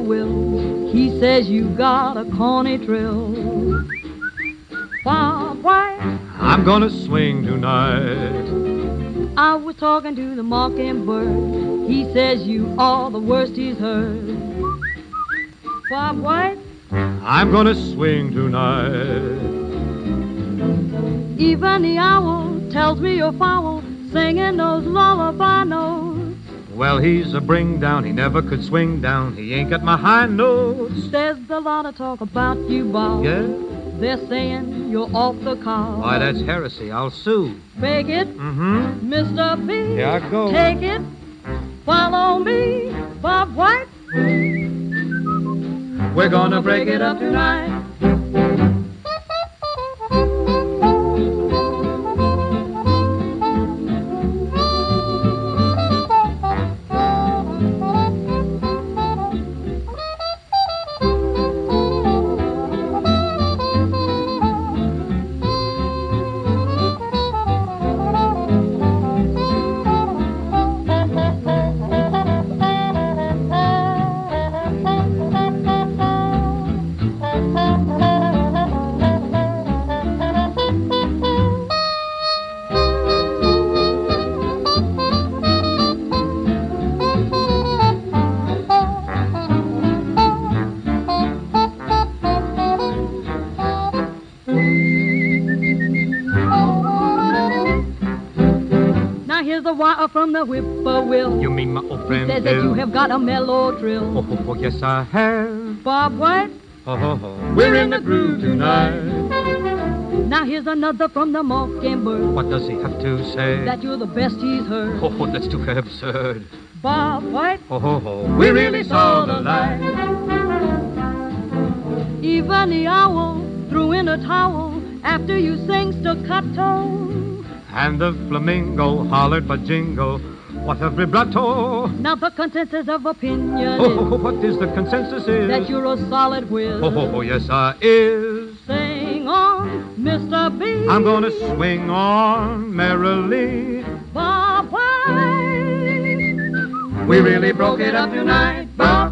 whippoorwill. He says you got a corny trill. Bob White, I'm gonna swing tonight. I was talking to the mockingbird. He says you are the worst he's heard. Bob White, I'm gonna swing tonight. even the owl tells me you're foul, singing those lullaby notes. Well, he's a bring down, he never could swing down. He ain't got my high notes. There's a lot of talk about you, Bob. Yeah? They're saying you're off the car. Why, that's heresy. I'll sue. Fake it, Mm-hmm. Mr. B. Here I go. Take it, follow me, Bob White. We're gonna break it up tonight. Here's a wire from the whippoorwill. You mean my old friend He says that Bill? you have got a mellow trill. Oh, oh, oh, yes, I have. Bob White, Oh, oh, oh. We're in the groove tonight. now here's another from the mockingbird. What does he have to say? That you're the best he's heard. Oh, that's too absurd. Bob White, Oh, oh, oh. We really saw the light. even the owl threw in a towel after you sing staccato. And the flamingo hollered for jingle. What a vibrato. Now the consensus of opinion Oh, oh, oh, is what is the consensus is? that you're a solid whiz. Oh, oh, oh, yes, I is. Sing on, Mr. B. I'm gonna swing on merrily. Bob White. We really broke it up tonight, Bob.